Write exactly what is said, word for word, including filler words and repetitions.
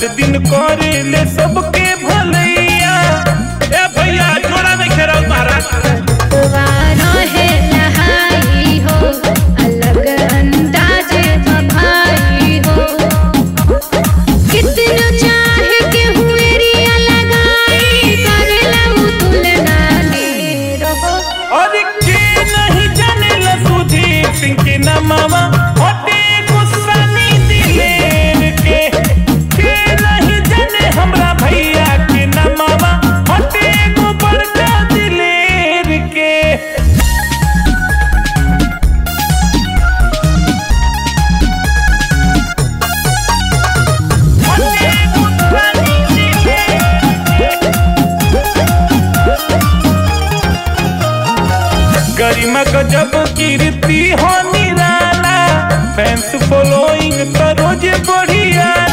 दिन करे ले सबके भलैया। ए भैया जोड़ा में खेरा तारा वारो है नहाई हो अलग अंदाज भाई हो कितना चाहे के हुए रिया लगाई करे लऊ तुलना ले रहो। और के नहीं जाने ला सुधीर सिंह के नामा होते गुस्सा नी दिलेर के के नहीं जाने हमरा भैया के नामा होते गो बड़का दिलेर के। गरिमा गजब कीर्ति हो निराला फैंस फॉलोइंग तो रोज बढ़िया।